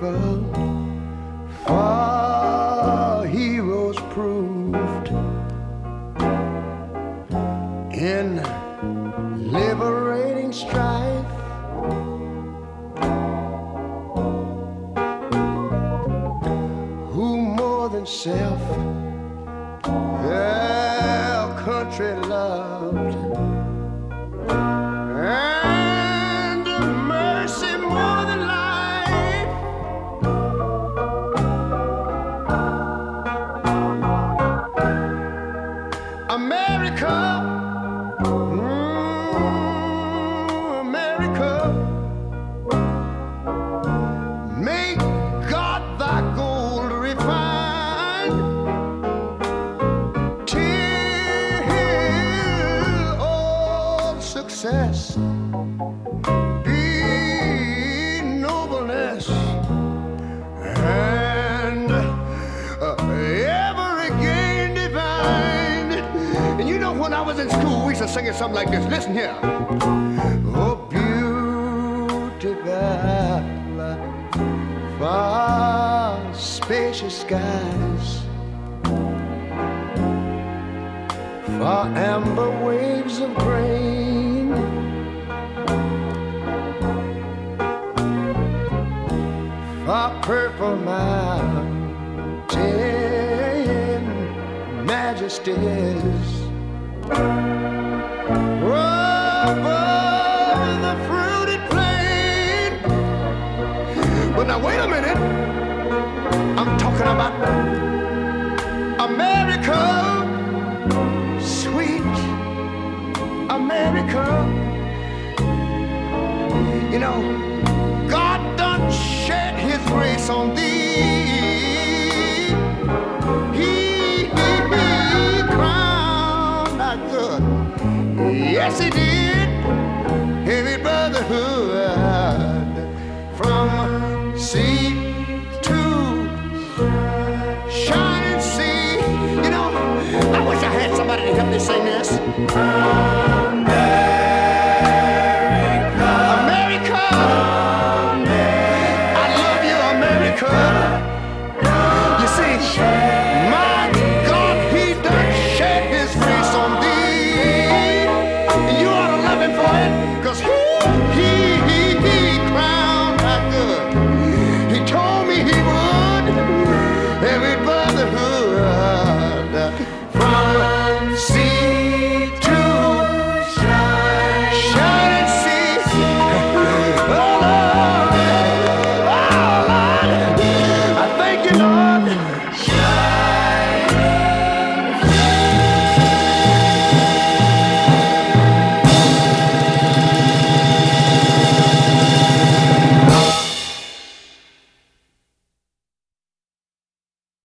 grateful for heroes proved in liberating strife. Who more than self their country loved, and mercy more than life. America, America, make God thy gold refined, till all success be nobleness, and ever again divine. And you know, when I was in school, we used to sing it something like this. Listen here. Oh, beautiful, far spacious skies, far amber waves of grain, far purple mountain majesties, above the fruited plain. But now wait a minute, I'm talking about America, sweet America. You know, God done shed his grace on thee. He crowned our good. Yes, he did. Heavy brotherhood from sea to shining sea. You know, I wish I had somebody to help me sing this.